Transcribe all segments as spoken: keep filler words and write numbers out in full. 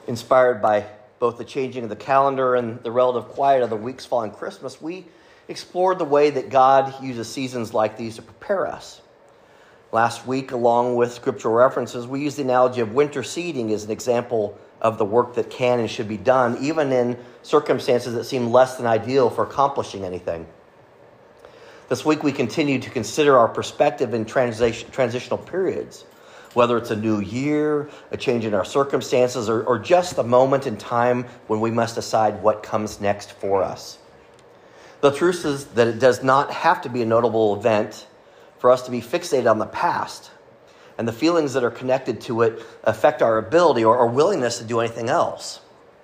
Inspired by both the changing of the calendar and the relative quiet of the weeks following Christmas, we explored the way that God uses seasons like these to prepare us. Last week, along with scriptural references, we used the analogy of winter seeding as an example of the work that can and should be done, even in circumstances that seem less than ideal for accomplishing anything. This week, we continue to consider our perspective in transition, transitional periods, whether it's a new year, a change in our circumstances, or, or just the moment in time when we must decide what comes next for us. The truth is that it does not have to be a notable event for us to be fixated on the past, and the feelings that are connected to it affect our ability or, or willingness to do anything else.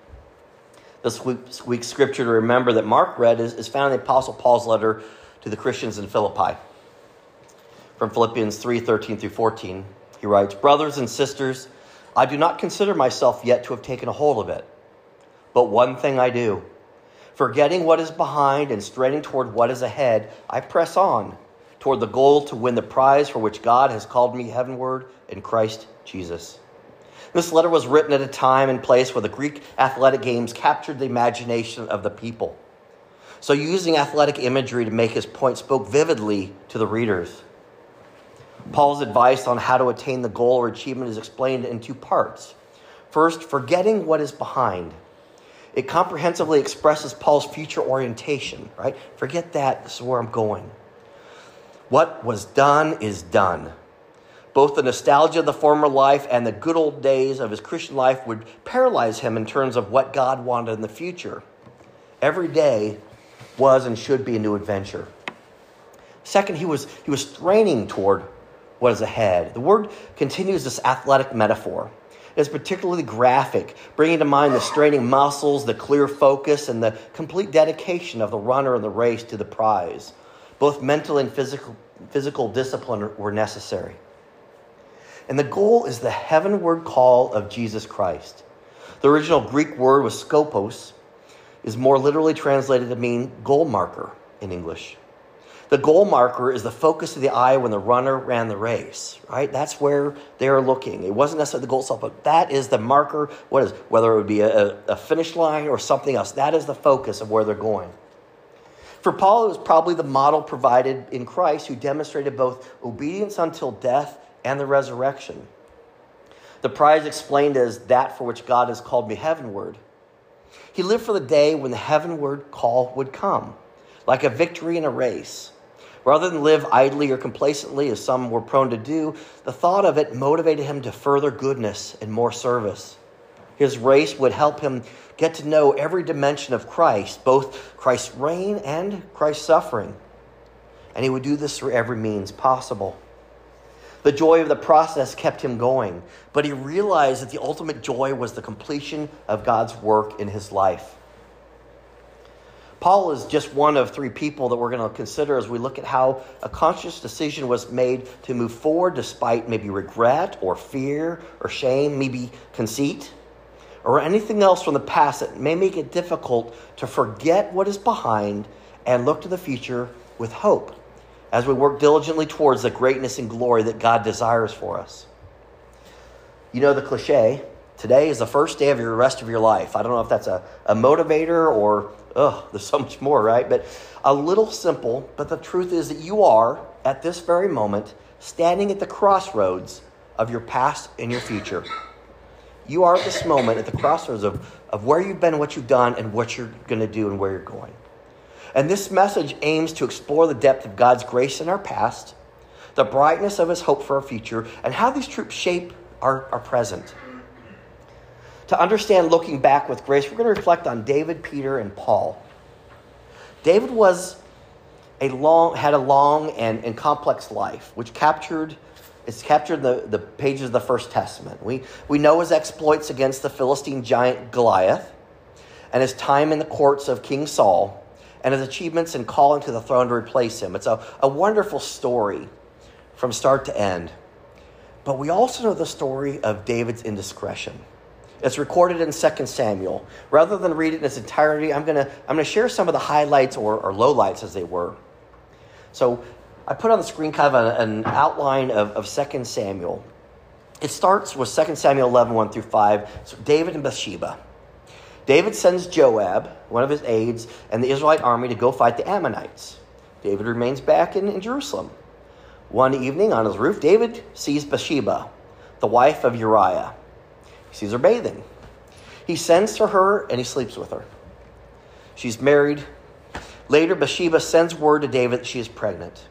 This week's, week's scripture to remember that Mark read is, is found in the Apostle Paul's letter to the Christians in Philippi. From Philippians three, thirteen through fourteen, he writes, "Brothers and sisters, I do not consider myself yet to have taken a hold of it. But one thing I do, forgetting what is behind and straining toward what is ahead, I press on toward the goal to win the prize for which God has called me heavenward in Christ Jesus." This letter was written at a time and place where the Greek athletic games captured the imagination of the people. So using athletic imagery to make his point spoke vividly to the readers. Paul's advice on how to attain the goal or achievement is explained in two parts. First, forgetting what is behind. It comprehensively expresses Paul's future orientation, right? Forget that, this is where I'm going. What was done is done. Both the nostalgia of the former life and the good old days of his Christian life would paralyze him in terms of what God wanted in the future. Every day was and should be a new adventure. Second, he was, he was straining toward what is ahead. The word continues this athletic metaphor. It's particularly graphic, bringing to mind the straining muscles, the clear focus, and the complete dedication of the runner in the race to the prize. Both mental and physical, physical discipline were necessary. And the goal is the heavenward call of Jesus Christ. The original Greek word was skopos, is more literally translated to mean goal marker in English. The goal marker is the focus of the eye when the runner ran the race, right? That's where they're looking. It wasn't necessarily the goal itself, but that is the marker. What is, whether it would be a, a finish line or something else, that is the focus of where they're going. For Paul, it was probably the model provided in Christ, who demonstrated both obedience until death and the resurrection. The prize explained as that for which God has called me heavenward. He lived for the day when the heavenward call would come, like a victory in a race. Rather than live idly or complacently, as some were prone to do, the thought of it motivated him to further goodness and more service. His race would help him get to know every dimension of Christ, both Christ's reign and Christ's suffering. And he would do this through every means possible. The joy of the process kept him going, but he realized that the ultimate joy was the completion of God's work in his life. Paul is just one of three people that we're going to consider as we look at how a conscious decision was made to move forward despite maybe regret or fear or shame, maybe conceit, or anything else from the past that may make it difficult to forget what is behind and look to the future with hope as we work diligently towards the greatness and glory that God desires for us. You know the cliche, today is the first day of the rest of your life. I don't know if that's a, a motivator or, oh, there's so much more, right? But a little simple, but the truth is that you are, at this very moment, standing at the crossroads of your past and your future. You are at this moment at the crossroads of, of where you've been, what you've done, and what you're going to do and where you're going. And this message aims to explore the depth of God's grace in our past, the brightness of his hope for our future, and how these truths shape our, our present. To understand looking back with grace, we're going to reflect on David, Peter, and Paul. David was a long, had a long and, and complex life, which captured it's captured the, the pages of the First Testament. We, we know his exploits against the Philistine giant Goliath, and his time in the courts of King Saul, and his achievements in calling to the throne to replace him. It's a, a wonderful story from start to end. But we also know the story of David's indiscretion. It's recorded in Second Samuel. Rather than read it in its entirety, I'm going to I'm going to share some of the highlights or, or lowlights as they were. So I put on the screen kind of an, an outline of, of Second Samuel. It starts with Second Samuel eleven, one through five. So David and Bathsheba. David sends Joab, one of his aides, and the Israelite army to go fight the Ammonites. David remains back in, in Jerusalem. One evening on his roof, David sees Bathsheba, the wife of Uriah. He sees her bathing. He sends for her and he sleeps with her. She's married. Later, Bathsheba sends word to David that she is pregnant.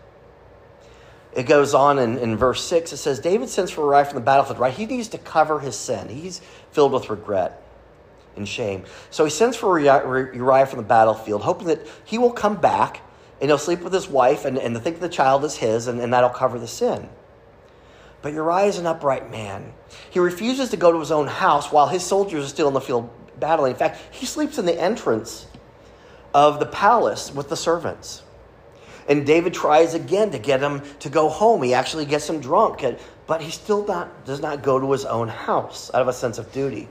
It goes on in, in verse six. It says, David sends for Uriah from the battlefield, right? He needs to cover his sin. He's filled with regret and shame. So he sends for Uriah from the battlefield, hoping that he will come back and he'll sleep with his wife and, and think the child is his, and, and that'll cover the sin. But Uriah is an upright man. He refuses to go to his own house while his soldiers are still in the field battling. In fact, he sleeps in the entrance of the palace with the servants. And David tries again to get him to go home. He actually gets him drunk, but he still not, does not go to his own house out of a sense of duty.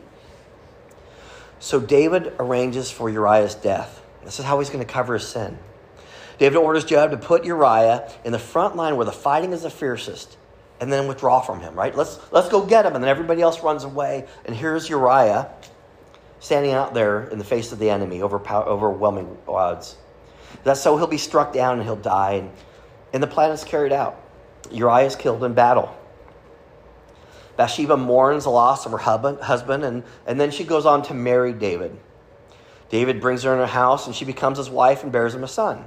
So David arranges for Uriah's death. This is how he's going to cover his sin. David orders Joab to put Uriah in the front line where the fighting is the fiercest, and then withdraw from him, right? Let's let's go get him. And then everybody else runs away. And here's Uriah standing out there in the face of the enemy, overpower, overwhelming odds. That's so he'll be struck down and he'll die. And, and the plan is carried out. Uriah is killed in battle. Bathsheba mourns the loss of her husband, and, and then she goes on to marry David. David brings her in her house, and she becomes his wife and bears him a son.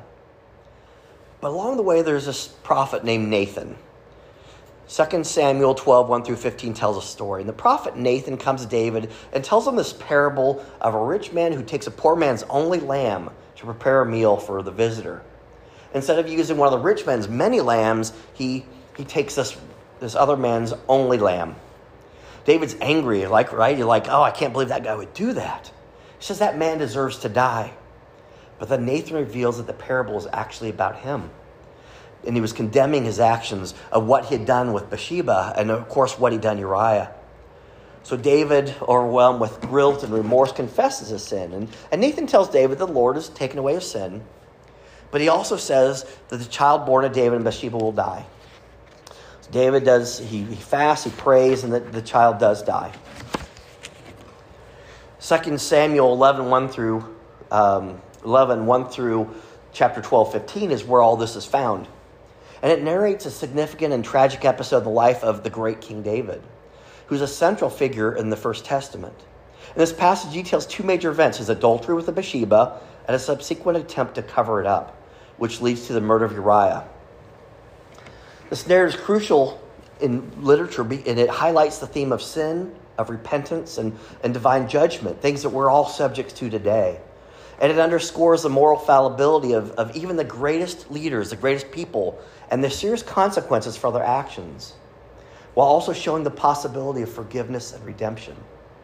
But along the way, there's this prophet named Nathan. Second Samuel twelve, one through fifteen tells a story. And the prophet Nathan comes to David and tells him this parable of a rich man who takes a poor man's only lamb to prepare a meal for the visitor. Instead of using one of the rich man's many lambs, he, he takes this, this other man's only lamb. David's angry, like, right? You're like, oh, I can't believe that guy would do that. He says that man deserves to die. But then Nathan reveals that the parable is actually about him. And he was condemning his actions of what he had done with Bathsheba and, of course, what he'd done to Uriah. So David, overwhelmed with guilt and remorse, confesses his sin. And, and Nathan tells David the Lord has taken away his sin. But he also says that the child born of David and Bathsheba will die. So David does, he, he fasts, he prays, and the, the child does die. Second Samuel eleven, one through um, eleven, one through chapter twelve, fifteen is where all this is found. And it narrates a significant and tragic episode of the life of the great King David, who's a central figure in the First Testament. And this passage details two major events: his adultery with Bathsheba and a subsequent attempt to cover it up, which leads to the murder of Uriah. This narrative is crucial in literature, and it highlights the theme of sin, of repentance, and, and divine judgment, things that we're all subject to today. And it underscores the moral fallibility of, of even the greatest leaders, the greatest people, and the serious consequences for their actions, while also showing the possibility of forgiveness and redemption.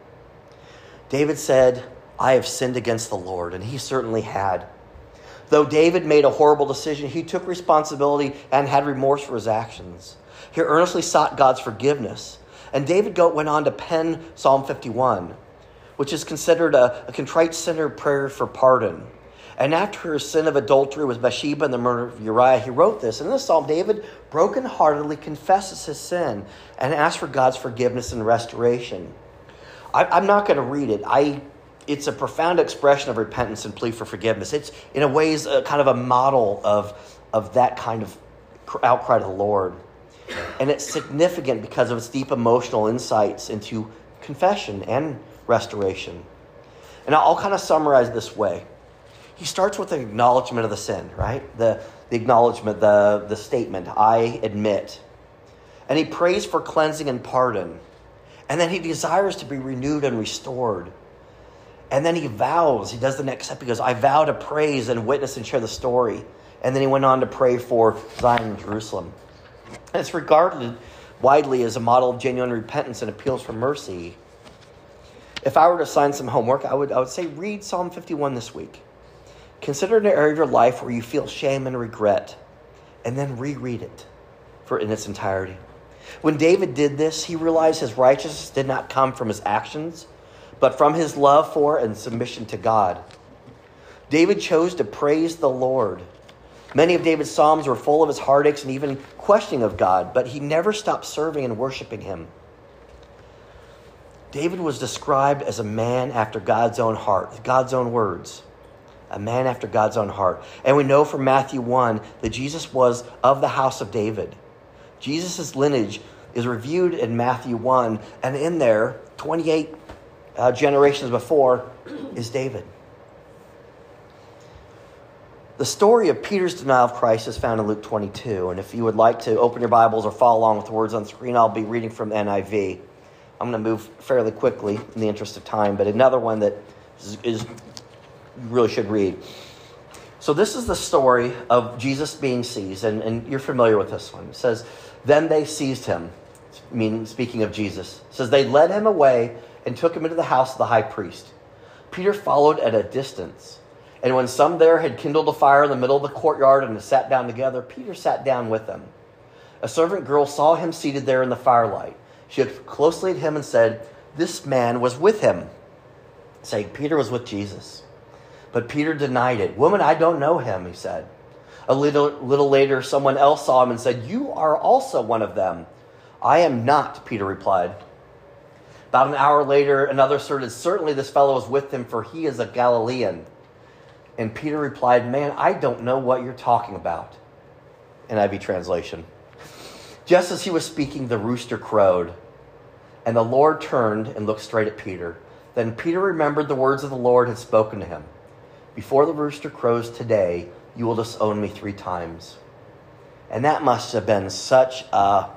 David said, I have sinned against the Lord, and he certainly had. Though David made a horrible decision, he took responsibility and had remorse for his actions. He earnestly sought God's forgiveness. And David went on to pen Psalm fifty-one, which is considered a, a contrite sinner prayer for pardon. And after his sin of adultery with Bathsheba and the murder of Uriah, he wrote this. In this psalm, David brokenheartedly confesses his sin and asks for God's forgiveness and restoration. I, I'm not going to read it. I, it's a profound expression of repentance and plea for forgiveness. It's, in a ways, a, kind of a model of, of that kind of outcry to the Lord. And it's significant because of its deep emotional insights into confession and restoration. And I'll kind of summarize this way. He starts with an acknowledgement of the sin, right? The, the acknowledgement, the, the statement, I admit. And he prays for cleansing and pardon. And then he desires to be renewed and restored. And then he vows, he does the next step. He goes, I vow to praise and witness and share the story. And then he went on to pray for Zion and Jerusalem. And it's regarded widely as a model of genuine repentance and appeals for mercy. If I were to assign some homework, I would I would say read Psalm fifty-one this week. Consider an area of your life where you feel shame and regret, and then reread it for in its entirety. When David did this, he realized his righteousness did not come from his actions, but from his love for and submission to God. David chose to praise the Lord. Many of David's psalms were full of his heartaches and even questioning of God, but he never stopped serving and worshiping him. David was described as a man after God's own heart, God's own words. A man after God's own heart. And we know from Matthew one that Jesus was of the house of David. Jesus' lineage is reviewed in Matthew one, and in there, twenty-eight uh, generations before, is David. The story of Peter's denial of Christ is found in Luke twenty-two. And if you would like to open your Bibles or follow along with the words on the screen, I'll be reading from the N I V. I'm going to move fairly quickly in the interest of time, but another one that is, is you really should read. So this is the story of Jesus being seized, and, and you're familiar with this one. It says, then they seized him, meaning speaking of Jesus. It says, they led him away and took him into the house of the high priest. Peter followed at a distance. And when some there had kindled a fire in the middle of the courtyard and had sat down together, Peter sat down with them. A servant girl saw him seated there in the firelight. She looked closely at him and said, this man was with him, saying Peter was with Jesus. But Peter denied it. Woman, I don't know him, he said. A little, little later, someone else saw him and said, you are also one of them. I am not, Peter replied. About an hour later, another asserted, certainly this fellow is with him, for he is a Galilean. And Peter replied, man, I don't know what you're talking about. N I V translation. Just as he was speaking, the rooster crowed, and the Lord turned and looked straight at Peter. Then Peter remembered the words of the Lord had spoken to him. Before the rooster crows today, you will disown me three times. And that must have been such a,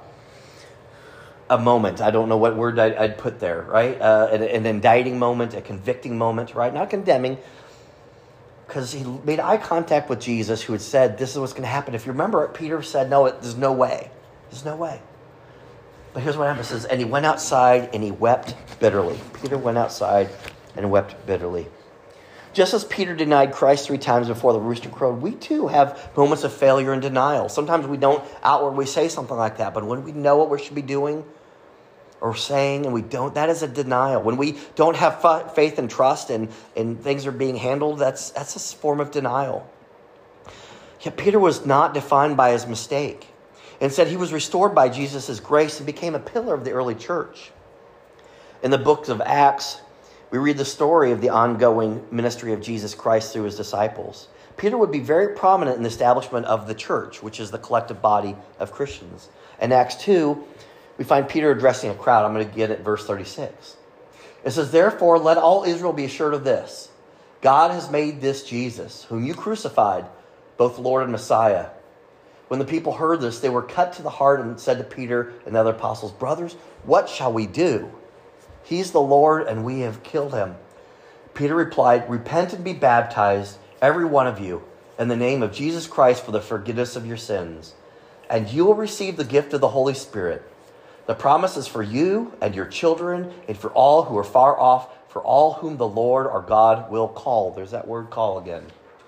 a moment. I don't know what word I'd, I'd put there, right? Uh, an, an indicting moment, a convicting moment, right? Not condemning, because he made eye contact with Jesus, who had said, this is what's going to happen. If you remember, Peter said, no, it, there's no way. There's no way. But here's what happens. It says, and he went outside and he wept bitterly. Peter went outside and wept bitterly. Just as Peter denied Christ three times before the rooster crowed, we too have moments of failure and denial. Sometimes we don't outwardly say something like that, but when we know what we should be doing or saying and we don't, that is a denial. When we don't have faith and trust and, and things are being handled, that's, that's a form of denial. Yet Peter was not defined by his mistake. Instead, he was restored by Jesus' grace and became a pillar of the early church. In the books of Acts, we read the story of the ongoing ministry of Jesus Christ through his disciples. Peter would be very prominent in the establishment of the church, which is the collective body of Christians. In Acts two, we find Peter addressing a crowd. I'm going to get it verse thirty-six. It says, therefore, let all Israel be assured of this. God has made this Jesus, whom you crucified, both Lord and Messiah. When the people heard this, they were cut to the heart and said to Peter and the other apostles, brothers, what shall we do? He's the Lord, and we have killed him. Peter replied, repent and be baptized, every one of you, in the name of Jesus Christ for the forgiveness of your sins. And you will receive the gift of the Holy Spirit. The promise is for you and your children and for all who are far off, for all whom the Lord our God will call. There's that word call again.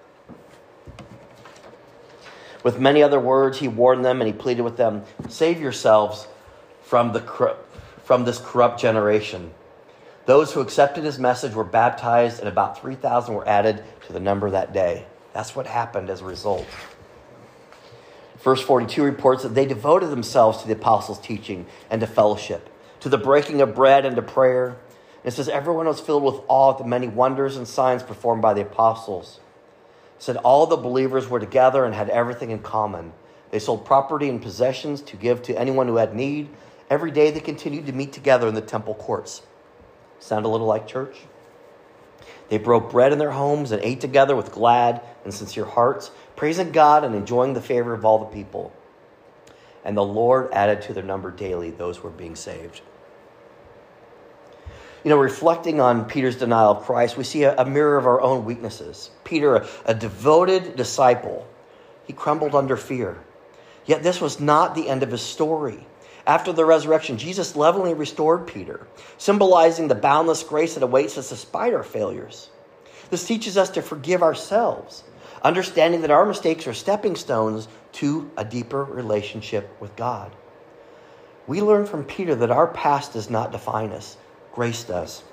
With many other words, he warned them and he pleaded with them, save yourselves from the from this corrupt generation. Those who accepted his message were baptized, and about three thousand were added to the number that day. That's what happened as a result. Verse forty-two reports that they devoted themselves to the apostles' teaching and to fellowship, to the breaking of bread and to prayer. And it says everyone was filled with awe at the many wonders and signs performed by the apostles. It said all the believers were together and had everything in common. They sold property and possessions to give to anyone who had need. Every day they continued to meet together in the temple courts. Sound a little like church? They broke bread in their homes and ate together with glad and sincere hearts, praising God and enjoying the favor of all the people. And the Lord added to their number daily those who were being saved. You know, reflecting on Peter's denial of Christ, we see a, a mirror of our own weaknesses. Peter, a, a devoted disciple, he crumbled under fear. Yet this was not the end of his story. After the resurrection, Jesus lovingly restored Peter, symbolizing the boundless grace that awaits us despite our failures. This teaches us to forgive ourselves, understanding that our mistakes are stepping stones to a deeper relationship with God. We learn from Peter that our past does not define us. Grace does.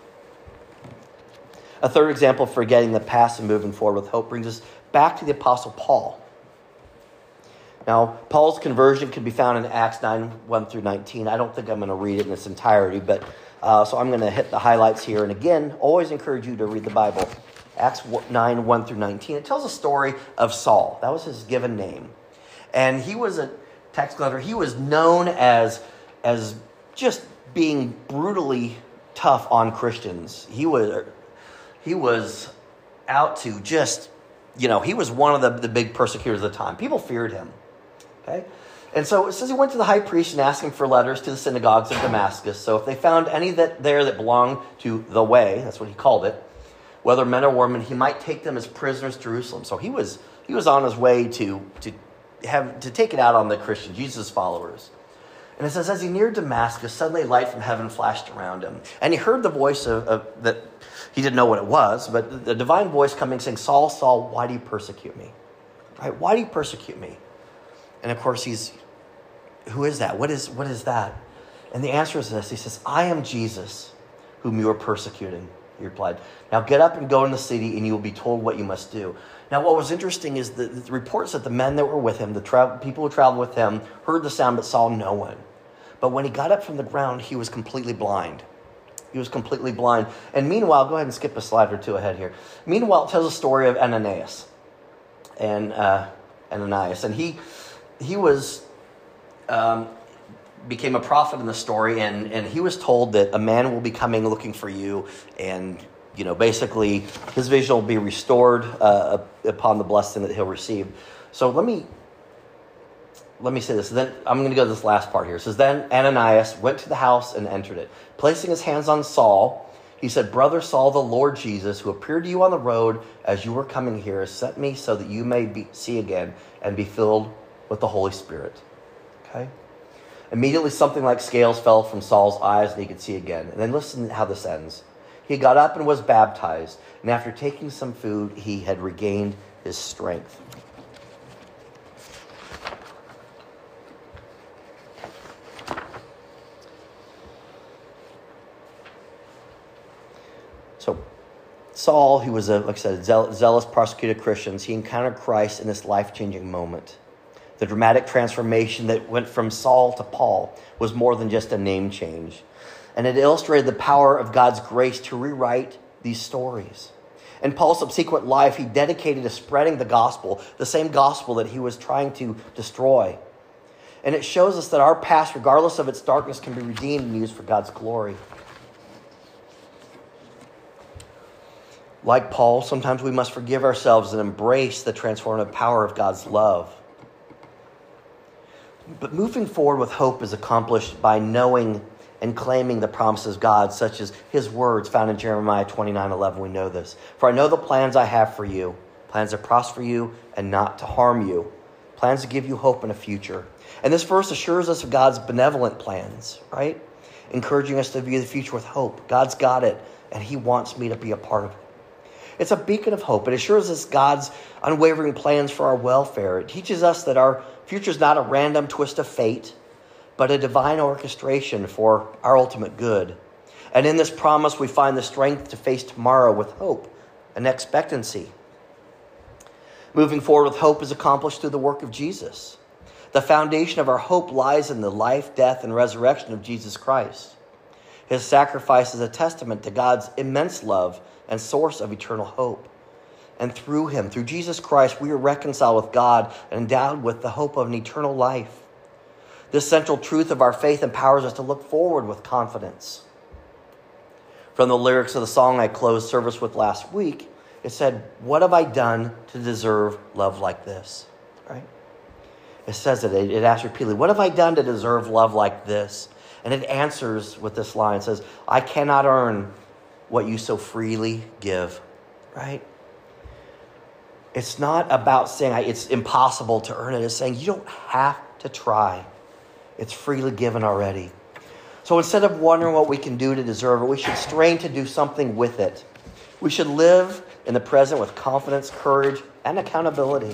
A third example of forgetting the past and moving forward with hope brings us back to the Apostle Paul. Now, Paul's conversion can be found in Acts nine, one through nineteen. I don't think I'm going to read it in its entirety, but Uh, so I'm going to hit the highlights here. And again, always encourage you to read the Bible. Acts nine, one through nineteen. It tells a story of Saul. That was his given name. And he was a tax collector. He was known as, as just being brutally tough on Christians. He was, he was out to just, you know, he was one of the, the big persecutors of the time. People feared him. Okay? And so it says he went to the high priest and asked him for letters to the synagogues of Damascus. So if they found any that there that belonged to the way, that's what he called it, whether men or women, he might take them as prisoners to Jerusalem. So he was he was on his way to to have to take it out on the Christian, Jesus' followers. And it says, as he neared Damascus, suddenly a light from heaven flashed around him. And he heard the voice of, of that he didn't know what it was, but the divine voice coming saying, Saul, Saul, why do you persecute me? Right? Why do you persecute me? And of course, he's, who is that? What is what is that? And the answer is this. He says, I am Jesus, whom you are persecuting. He replied, now get up and go in the city, and you will be told what you must do. Now, what was interesting is the, the reports that the men that were with him, the tra- people who traveled with him, heard the sound but saw no one. But when he got up from the ground, he was completely blind. He was completely blind. And meanwhile, go ahead and skip a slide or two ahead here. Meanwhile, it tells a story of Ananias. And uh, Ananias. And he he was... Um, became a prophet in the story, and, and he was told that a man will be coming looking for you, and you know basically his vision will be restored uh, upon the blessing that he'll receive. So let me let me say this. Then I'm going to go to this last part here. It says, then Ananias went to the house and entered it. Placing his hands on Saul, he said, Brother Saul, the Lord Jesus, who appeared to you on the road as you were coming here, sent me so that you may be, see again and be filled with the Holy Spirit. Okay? Immediately something like scales fell from Saul's eyes and he could see again. And then listen to how this ends. He got up and was baptized. And after taking some food, he had regained his strength. So Saul, who was, a, like I said, zealous persecuted Christians, he encountered Christ in this life-changing moment. The dramatic transformation that went from Saul to Paul was more than just a name change. And it illustrated the power of God's grace to rewrite these stories. In Paul's subsequent life, he dedicated to spreading the gospel, the same gospel that he was trying to destroy. And it shows us that our past, regardless of its darkness, can be redeemed and used for God's glory. Like Paul, sometimes we must forgive ourselves and embrace the transformative power of God's love. But moving forward with hope is accomplished by knowing and claiming the promises of God, such as his words found in Jeremiah twenty-nine eleven. We know this. For I know the plans I have for you, plans to prosper you and not to harm you, plans to give you hope in a future. And this verse assures us of God's benevolent plans, right? Encouraging us to view the future with hope. God's got it, and he wants me to be a part of it. It's a beacon of hope. It assures us God's unwavering plans for our welfare. It teaches us that our future is not a random twist of fate, but a divine orchestration for our ultimate good. And in this promise, we find the strength to face tomorrow with hope and expectancy. Moving forward with hope is accomplished through the work of Jesus. The foundation of our hope lies in the life, death, and resurrection of Jesus Christ. His sacrifice is a testament to God's immense love and source of eternal hope. And through him, through Jesus Christ, we are reconciled with God and endowed with the hope of an eternal life. This central truth of our faith empowers us to look forward with confidence. From the lyrics of the song I closed service with last week, it said, what have I done to deserve love like this? Right? It says it, it asks repeatedly, what have I done to deserve love like this? And it answers with this line. It says, I cannot earn what you so freely give. Right? It's not about saying it's impossible to earn it. It's saying you don't have to try. It's freely given already. So instead of wondering what we can do to deserve it, we should strain to do something with it. We should live in the present with confidence, courage, and accountability.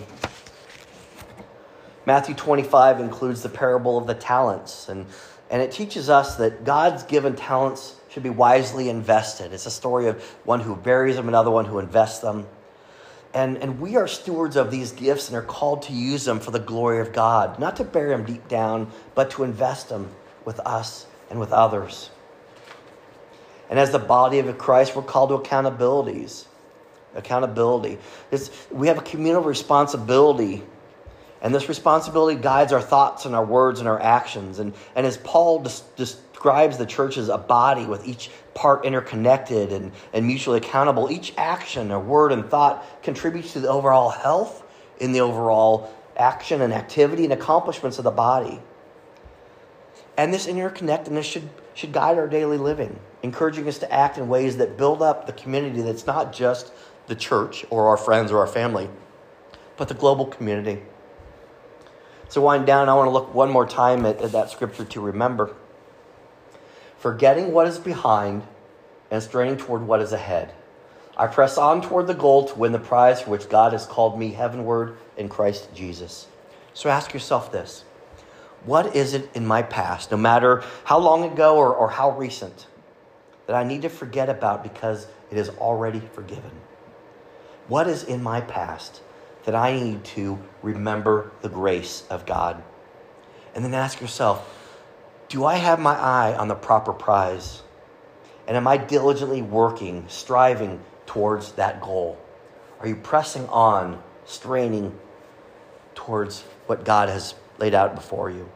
Matthew twenty-five includes the parable of the talents, and, and it teaches us that God's given talents should be wisely invested. It's a story of one who buries them, another one who invests them. And, and we are stewards of these gifts and are called to use them for the glory of God, not to bury them deep down, but to invest them with us and with others. And as the body of Christ, we're called to accountabilities. Accountability. It's, we have a communal responsibility, and this responsibility guides our thoughts and our words and our actions. And, and as Paul des- describes the church as a body with each part interconnected and, and mutually accountable, each action or word and thought contributes to the overall health in the overall action and activity and accomplishments of the body. And this interconnectedness should, should guide our daily living, encouraging us to act in ways that build up the community that's not just the church or our friends or our family, but the global community. So wind down, I want to look one more time at, at that scripture to remember. Forgetting what is behind and straining toward what is ahead, I press on toward the goal to win the prize for which God has called me heavenward in Christ Jesus. So ask yourself this. What is it in my past, no matter how long ago or, or how recent, that I need to forget about because it is already forgiven? What is in my past that I need to remember the grace of God? And then ask yourself, do I have my eye on the proper prize? And am I diligently working, striving towards that goal? Are you pressing on, straining towards what God has laid out before you?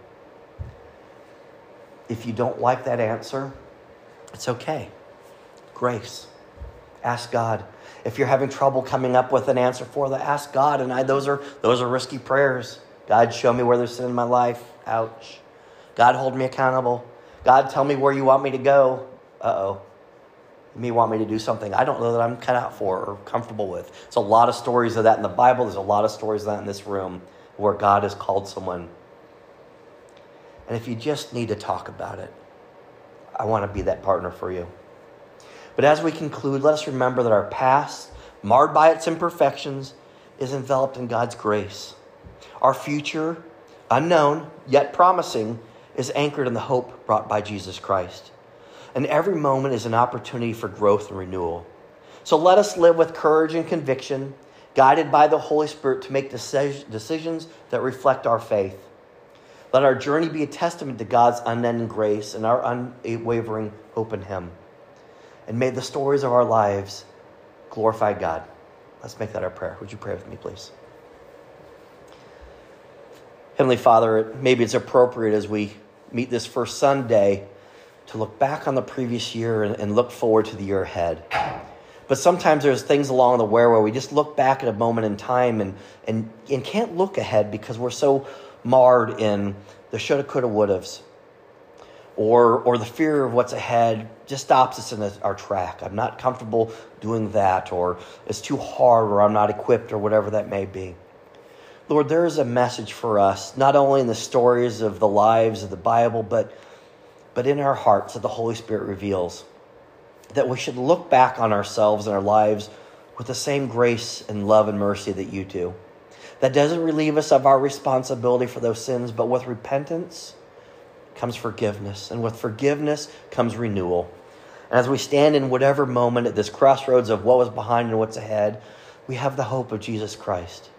If you don't like that answer, it's okay. Grace. Ask God. If you're having trouble coming up with an answer for that, ask God. And I, those are those are risky prayers. God, show me where there's sin in my life. Ouch. God, hold me accountable. God, tell me where you want me to go. Uh-oh. You may want me to do something I don't know that I'm cut out for or comfortable with. There's a lot of stories of that in the Bible. There's a lot of stories of that in this room where God has called someone. And if you just need to talk about it, I want to be that partner for you. But as we conclude, let us remember that our past, marred by its imperfections, is enveloped in God's grace. Our future, unknown yet promising, is anchored in the hope brought by Jesus Christ. And every moment is an opportunity for growth and renewal. So let us live with courage and conviction, guided by the Holy Spirit to make decisions that reflect our faith. Let our journey be a testament to God's unending grace and our unwavering hope in Him. And may the stories of our lives glorify God. Let's make that our prayer. Would you pray with me, please? Heavenly Father, maybe it's appropriate as we meet this first Sunday to look back on the previous year and, and look forward to the year ahead. But sometimes there's things along the way where we just look back at a moment in time and, and, and can't look ahead because we're so marred in the shoulda, coulda, wouldas. Or, or the fear of what's ahead just stops us in our track. I'm not comfortable doing that, or it's too hard, or I'm not equipped, or whatever that may be. Lord, there is a message for us, not only in the stories of the lives of the Bible, but, but in our hearts that the Holy Spirit reveals. That we should look back on ourselves and our lives with the same grace and love and mercy that you do. That doesn't relieve us of our responsibility for those sins, but with repentance comes forgiveness, and with forgiveness comes renewal. And as we stand in whatever moment at this crossroads of what was behind and what's ahead, we have the hope of Jesus Christ.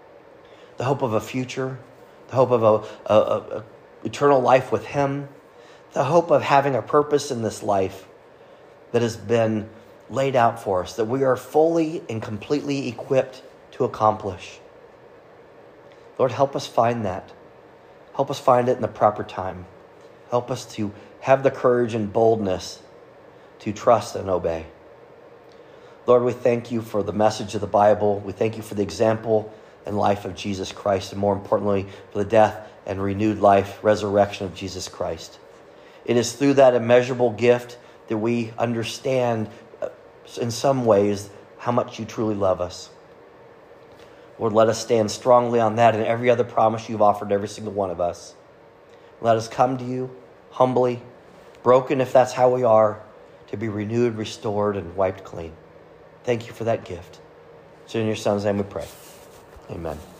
The hope of a future, the hope of a, a, a, a eternal life with Him, the hope of having a purpose in this life that has been laid out for us, that we are fully and completely equipped to accomplish. Lord, help us find that. Help us find it in the proper time. Help us to have the courage and boldness to trust and obey. Lord, we thank you for the message of the Bible. We thank you for the example and life of Jesus Christ, and more importantly, for the death and renewed life, resurrection of Jesus Christ. It is through that immeasurable gift that we understand in some ways how much you truly love us. Lord, let us stand strongly on that and every other promise you've offered every single one of us. Let us come to you humbly, broken if that's how we are, to be renewed, restored, and wiped clean. Thank you for that gift. So in your Son's name we pray. Amen.